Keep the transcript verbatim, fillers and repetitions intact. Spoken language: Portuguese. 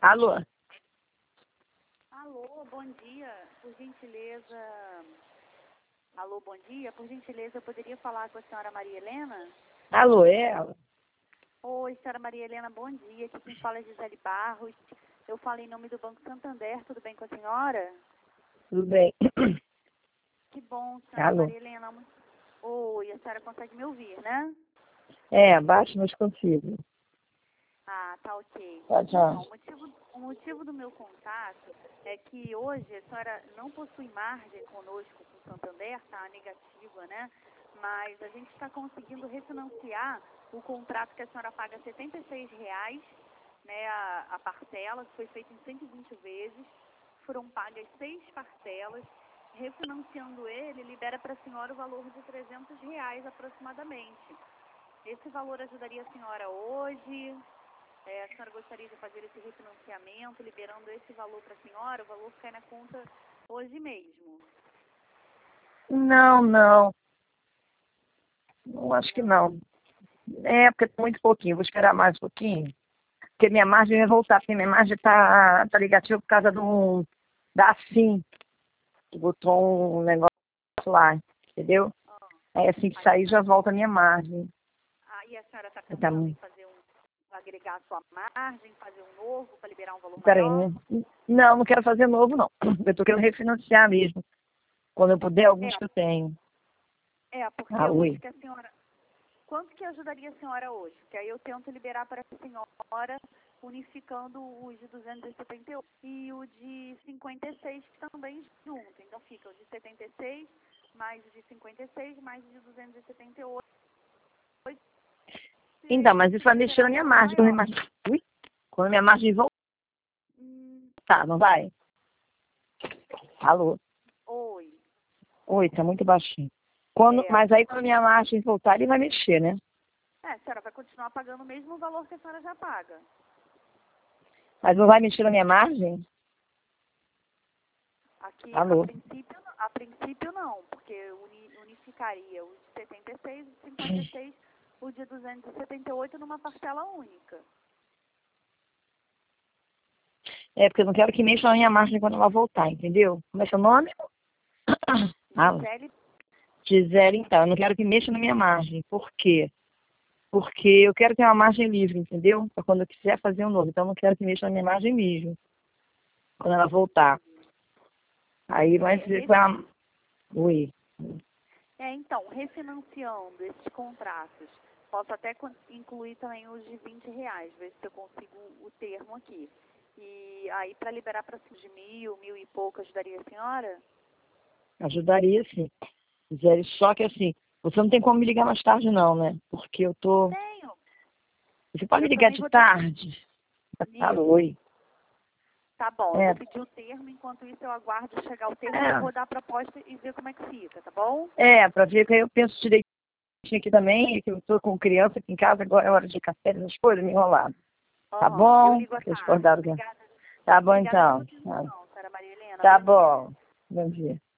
Alô? Alô, bom dia. Por gentileza... Alô, bom dia. Por gentileza, eu poderia falar com a senhora Maria Helena? Alô, é ela? Oi, senhora Maria Helena, bom dia. Aqui quem fala é Gisele Barros. Eu falo em nome do Banco Santander. Tudo bem com a senhora? Tudo bem. Que bom, senhora Alô? Maria Helena. Oi, a senhora consegue me ouvir, né? É, abaixo mas consigo. Ah, tá ok. Tchau, tchau. Então, o motivo, o motivo do meu contato é que hoje a senhora não possui margem conosco com o Santander, tá negativa, né? Mas a gente está conseguindo refinanciar o contrato que a senhora paga setenta e seis reais, né, a, a parcela, que foi feita em cento e vinte vezes. Foram pagas seis parcelas. Refinanciando ele, libera para a senhora o valor de trezentos reais aproximadamente. Esse valor ajudaria a senhora hoje? É, a senhora gostaria de fazer esse refinanciamento, liberando esse valor para a senhora? O valor cai na conta hoje mesmo. Não, não. Não acho que não. É, porque é muito pouquinho. Vou esperar mais um pouquinho. Porque minha margem vai voltar. Porque minha margem tá, tá negativa por causa do, da SIM. Que botou um negócio lá, entendeu? Ah, Aí assim que aí, sair já volta a minha margem. aí a senhora está Tá, pensando em fazer um, agregar a sua margem, fazer um novo para liberar um valor peraí, maior? né? Não, não quero fazer novo, não. Eu tô querendo refinanciar mesmo. Quando eu puder, alguns que eu É, tenho. é, porque Ah, hoje oi. que a senhora... Quanto que ajudaria a senhora hoje? Porque aí eu tento liberar para a senhora, unificando os de duzentos e setenta e oito e o de cinquenta e seis, que também junto. Então fica o de setenta e seis, mais o de cinquenta e seis, mais o de duzentos e setenta e oito. E aí eu Então, mas isso vai consigo mexer liberar na um minha valor margem. Quando a maior. minha margem, ui, quando a minha margem Hum, voltar, não vai? Alô? oi. Oi, tá muito baixinho. Quando, É, mas aí quando a minha margem voltar, ele vai mexer, né? é, a senhora vai continuar pagando o mesmo valor que a senhora já paga. Mas não vai mexer na minha margem? Aqui, a Alô? princípio, a princípio não, porque uni- unificaria o de setenta e seis, o de cinquenta e seis, o de duzentos e setenta e oito numa parcela única. É, porque eu não quero que mexa na minha margem quando ela voltar, entendeu? Como é seu nome? Ah, Gisele, Gisele, então. Eu não quero que mexa na minha margem. Por quê? Porque eu quero ter uma margem livre, entendeu? Para quando eu quiser fazer um novo. Então eu não quero que mexa na minha margem mesmo. Quando ela voltar. Aí vai é, ser com refi- a... Oi. é, então, refinanciando esses contratos, posso até con- incluir também os de vinte reais, ver se eu consigo o termo aqui. E aí, para liberar para de mil, mil e pouco, ajudaria a senhora? Ajudaria, sim. Gisele, só que assim, você não tem como me ligar mais tarde, não, né? Porque eu tô. Tenho. Você E pode me eu ligar também de vou ter... tarde? Ah, Isso. oi. Tá bom, eu É, vou pedir o termo, enquanto isso eu aguardo chegar o termo para é, rodar a proposta e ver como é que fica, tá bom? é, pra ver que aí eu penso direitinho aqui também, que eu tô com criança aqui em casa, agora é hora de café, essas coisas, me enrolado. Tá Aham, eu bom? ligo à Vocês tarde. acordaram? Obrigada, Tá bom obrigada pela então. Tá, atenção, senhora Maria Helena. tá Bom dia. bom. Bom dia.